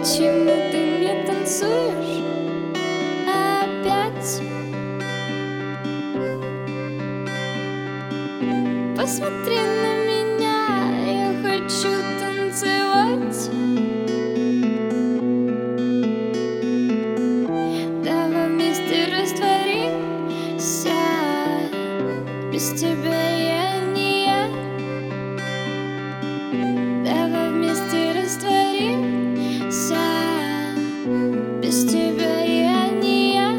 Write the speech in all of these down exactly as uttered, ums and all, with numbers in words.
Почему ты не танцуешь опять? Посмотри на меня, я хочу танцевать. Давай вместе растворимся. Без тебя я не я. Давай вместе растворимся. Без тебя я не я.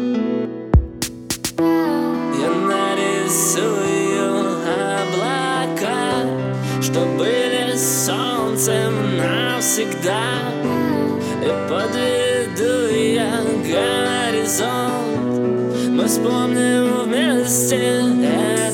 Я нарисую облака, что были солнцем навсегда, и подведу я горизонт. Мы вспомним вместе это.